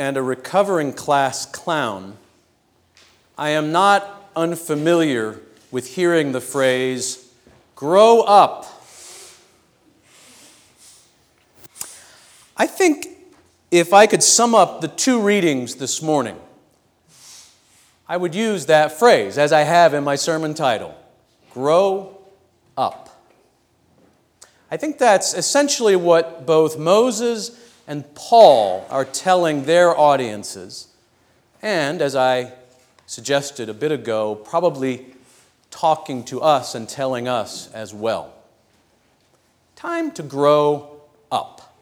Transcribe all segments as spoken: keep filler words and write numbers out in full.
and a recovering class clown, I am not unfamiliar with hearing the phrase, "grow up." I think if I could sum up the two readings this morning, I would use that phrase, as I have in my sermon title, grow up. I think that's essentially what both Moses and Paul are telling their audiences, and, as I suggested a bit ago, probably talking to us and telling us as well. Time to grow up.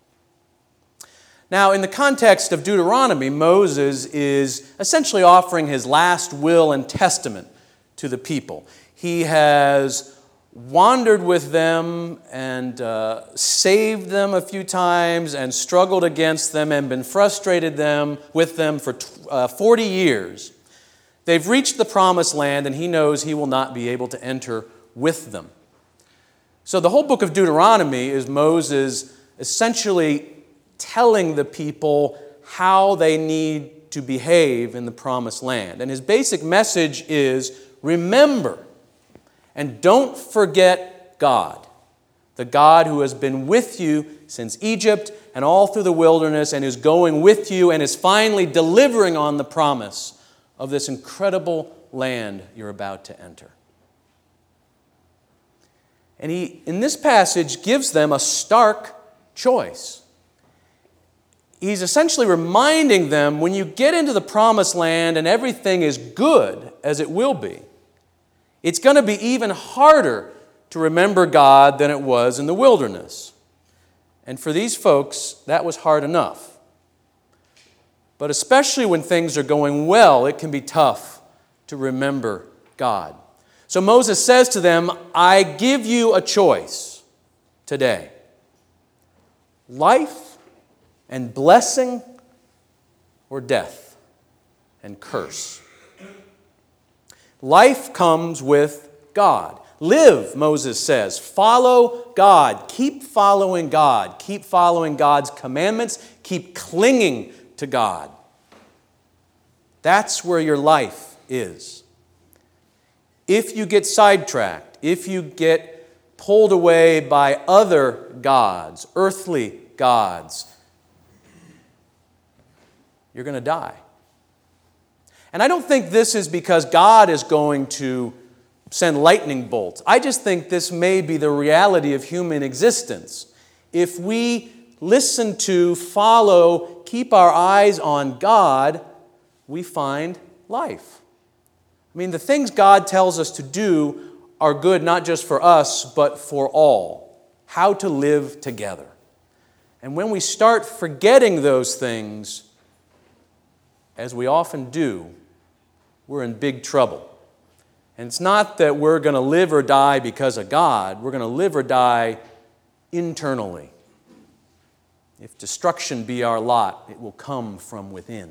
Now, in the context of Deuteronomy, Moses is essentially offering his last will and testament to the people. He has wandered with them and uh, saved them a few times and struggled against them and been frustrated them with them for uh, forty years. They've reached the promised land, and he knows he will not be able to enter with them. So the whole book of Deuteronomy is Moses essentially telling the people how they need to behave in the promised land. And his basic message is, remember and don't forget God, the God who has been with you since Egypt and all through the wilderness and is going with you and is finally delivering on the promise of this incredible land you're about to enter. And he, in this passage, gives them a stark choice. He's essentially reminding them, when you get into the promised land and everything is good, as it will be, it's going to be even harder to remember God than it was in the wilderness. And for these folks, that was hard enough. But especially when things are going well, it can be tough to remember God. So Moses says to them, I give you a choice today. Life and blessing, or death and curse. Life comes with God. Live, Moses says. Follow God. Keep following God. Keep following God's commandments. Keep clinging to God. That's where your life is. If you get sidetracked, if you get pulled away by other gods, earthly gods, you're going to die. And I don't think this is because God is going to send lightning bolts. I just think this may be the reality of human existence. If we listen to, follow, keep our eyes on God, we find life. I mean, the things God tells us to do are good not just for us, but for all. How to live together. And when we start forgetting those things, as we often do, we're in big trouble. And it's not that we're going to live or die because of God. We're going to live or die internally. If destruction be our lot, it will come from within.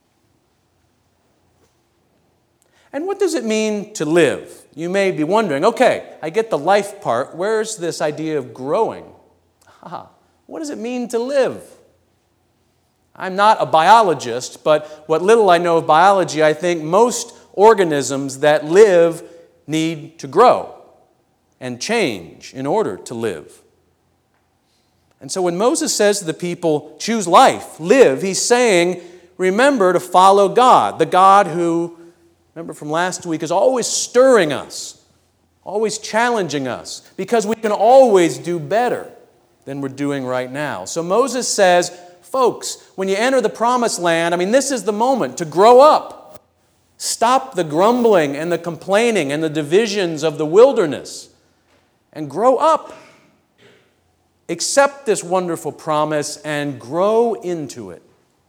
And what does it mean to live? You may be wondering, okay, I get the life part. Where's this idea of growing? Ah, what does it mean to live? I'm not a biologist, but what little I know of biology, I think most organisms that live need to grow and change in order to live. And so when Moses says to the people, choose life, live, he's saying, remember to follow God, the God who, remember from last week, is always stirring us, always challenging us, because we can always do better than we're doing right now. So Moses says, folks, when you enter the promised land, I mean, this is the moment to grow up. Stop the grumbling and the complaining and the divisions of the wilderness and grow up. Accept this wonderful promise and grow into it.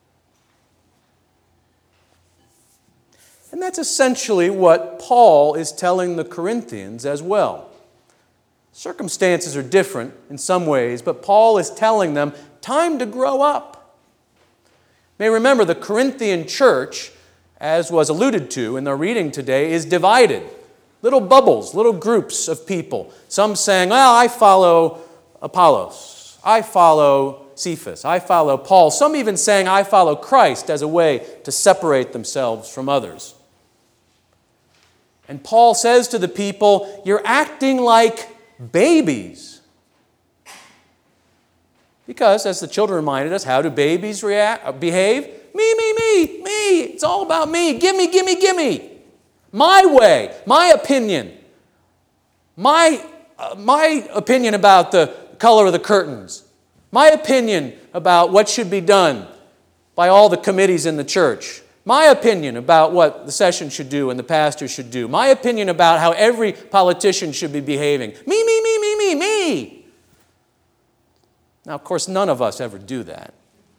And that's essentially what Paul is telling the Corinthians as well. Circumstances are different in some ways, but Paul is telling them, time to grow up. You may remember the Corinthian church, as was alluded to in the reading today, is divided. Little bubbles, little groups of people. Some saying, well, I follow Apollos. I follow Cephas. I follow Paul. Some even saying, I follow Christ as a way to separate themselves from others. And Paul says to the people, you're acting like babies. Because, as the children reminded us, how do babies react, behave? Me, me, me, me. It's all about me. Gimme, gimme, gimme. My way, my opinion. My, uh, my opinion about the color of the curtains. My opinion about what should be done by all the committees in the church. My opinion about what the session should do and the pastor should do. My opinion about how every politician should be behaving. Me, me, me, me, me, me. Now, of course, none of us ever do that.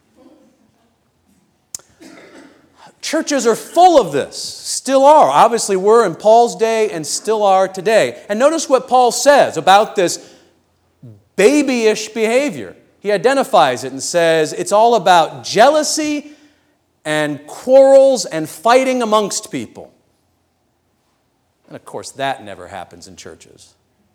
Churches are full of this, still are. Obviously, were in Paul's day and still are today. And notice what Paul says about this babyish behavior. He identifies it and says it's all about jealousy and quarrels and fighting amongst people. And of course, that never happens in churches.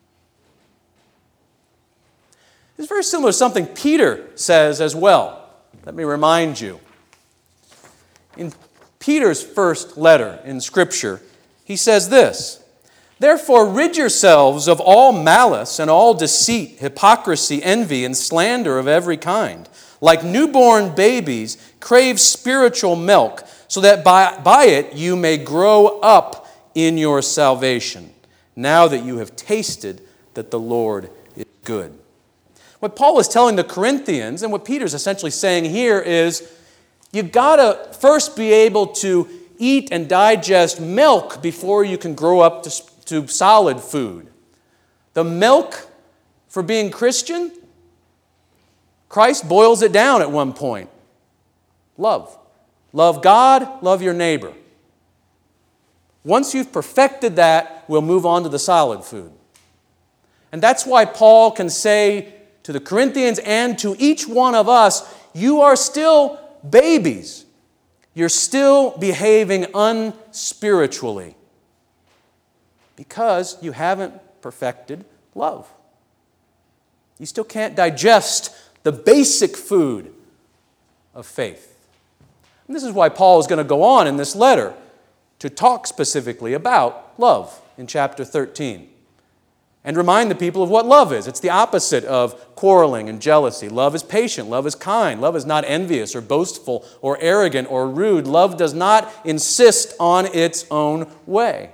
It's very similar to something Peter says as well. Let me remind you. In Peter's first letter in Scripture, he says this, therefore rid yourselves of all malice and all deceit, hypocrisy, envy, and slander of every kind. Like newborn babies, crave spiritual milk, so that by, by it you may grow up in your salvation, now that you have tasted that the Lord is good. What Paul is telling the Corinthians, and what Peter's essentially saying here is, you've got to first be able to eat and digest milk before you can grow up to, to solid food. The milk for being Christian, Christ boils it down at one point. Love. Love God, love your neighbor. Once you've perfected that, we'll move on to the solid food. And that's why Paul can say to the Corinthians and to each one of us, you are still babies. You're still behaving unspiritually because you haven't perfected love. You still can't digest the basic food of faith. And this is why Paul is going to go on in this letter to talk specifically about love in chapter thirteen. And remind the people of what love is. It's the opposite of quarreling and jealousy. Love is patient. Love is kind. Love is not envious or boastful or arrogant or rude. Love does not insist on its own way.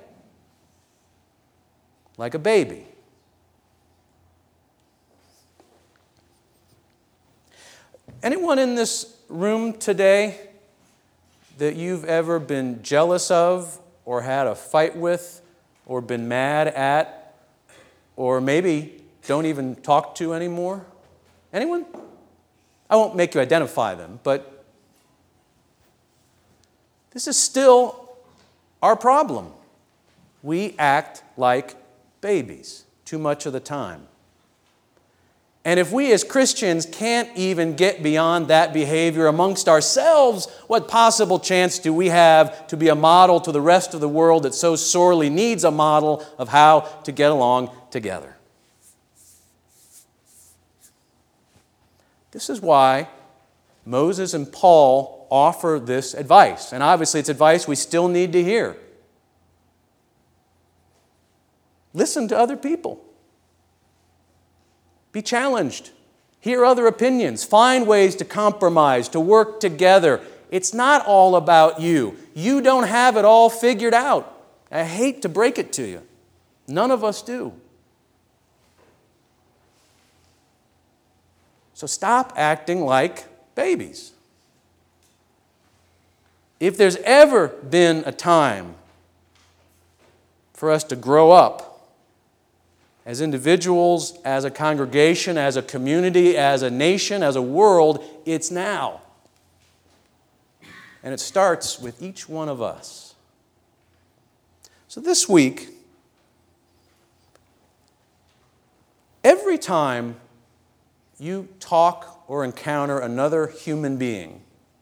Like a baby. Anyone in this room today that you've ever been jealous of or had a fight with or been mad at, or maybe don't even talk to anymore? Anyone? I won't make you identify them, but this is still our problem. We act like babies too much of the time. And if we as Christians can't even get beyond that behavior amongst ourselves, what possible chance do we have to be a model to the rest of the world that so sorely needs a model of how to get along together? This is why Moses and Paul offer this advice. And obviously it's advice we still need to hear. Listen to other people. Be challenged. Hear other opinions. Find ways to compromise, to work together. It's not all about you. You don't have it all figured out. I hate to break it to you. None of us do. So stop acting like babies. If there's ever been a time for us to grow up as individuals, as a congregation, as a community, as a nation, as a world, it's now. And it starts with each one of us. So this week, every time you talk or encounter another human being,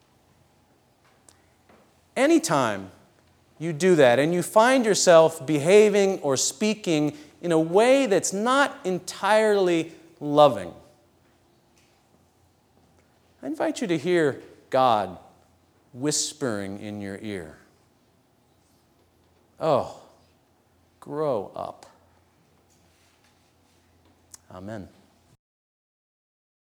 anytime you do that and you find yourself behaving or speaking in a way that's not entirely loving, I invite you to hear God whispering in your ear. Oh, grow up. Amen.